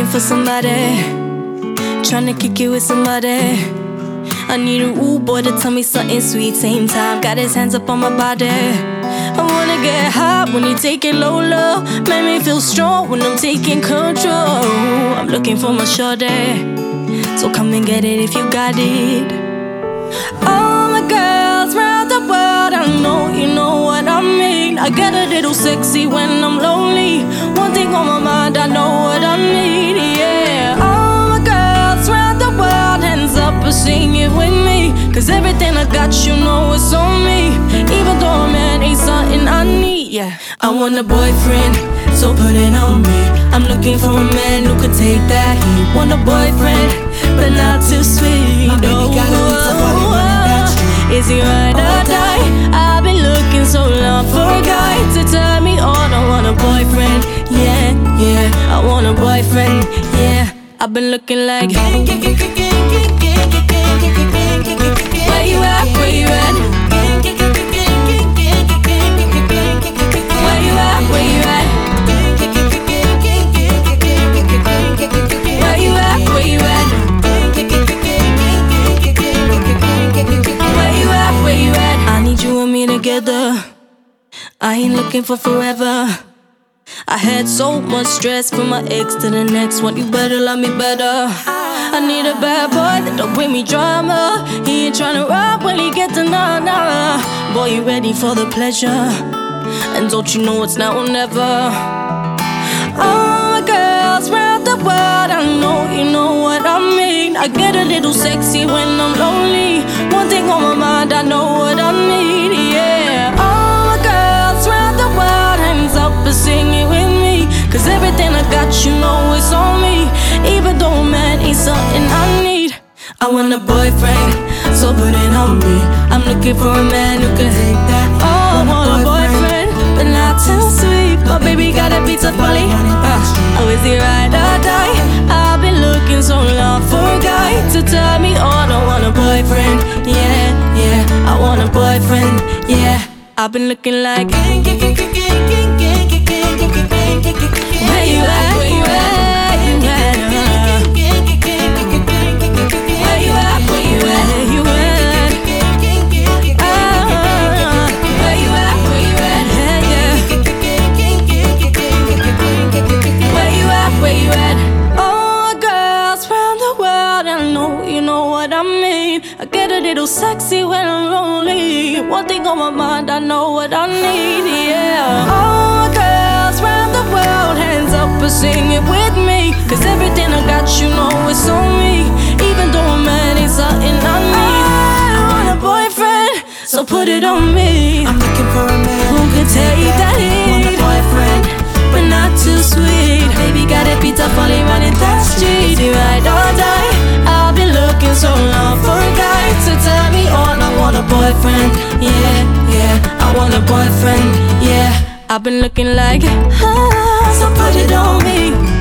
for somebody, tryna kick it with somebody. I need a rude boy to tell me something sweet. Same time, got his hands up on my body. I wanna get hot when you take it low, low. Make me feel strong when I'm taking control. I'm looking for my shorty, so come and get it if you got it. All my girls round the world, I know you know what I mean. I get a little sexy when I'm lonely. One thing on my mind, I know what I need, yeah. All my girls round the world, hands up and sing it with me. Cause everything I got, you know it's on me. Even though a man ain't something I need, yeah. I want a boyfriend, so put it on me. I'm looking for a man who could take that heat. Want a boyfriend, but not too sweet. My baby got a pizza party running that street. Is he ride or die? I've been looking so long for a guy to tell me on. I want a boyfriend, yeah, yeah. I want a boyfriend, yeah. I've been looking like, where you at, where you at? Where you at, where you at? Where you at, where you at? Where you at, where you at? I need you and me together. I ain't looking for forever. I had so much stress from my ex to the next one. You better love me better. I need a bad boy that don't bring me drama. He ain't tryna rob when he get to nah. Boy, you ready for the pleasure? And don't you know it's now or never? All my girls round the world, I know you know what I mean. I get a little sexy when I'm lonely. One thing on my mind, I know what I need, yeah. All my girls round the world, hands up and sing it with me. Cause everything I got, you know it's on me. Even though a man ain't something I need. I want a boyfriend, so put it on me. I'm looking for a man who can take that. Oh, I want a boyfriend, but not too sweet. My baby got a pizza bully. Oh, is he ride or die? I've been looking so long for a guy to tell me, oh, I want a boyfriend, yeah, yeah. I want a boyfriend, yeah. I've been looking like, where you at, where you at? I get a little sexy when I'm lonely. One thing on my mind, I know what I need, yeah. All my girls round the world, hands up and sing it with me. Cause everything I got, you know it's on me. Even though a man ain't something I need. I want a boyfriend, so put it on me. I'm looking for a man who can take that heat. Want a boyfriend, but not too sweet. Baby got a pizza fully running that street. You ride or die. I've been looking so long for a guy to tell me on. I want a boyfriend, yeah, yeah. I want a boyfriend, yeah. I've been looking like, so put it on me.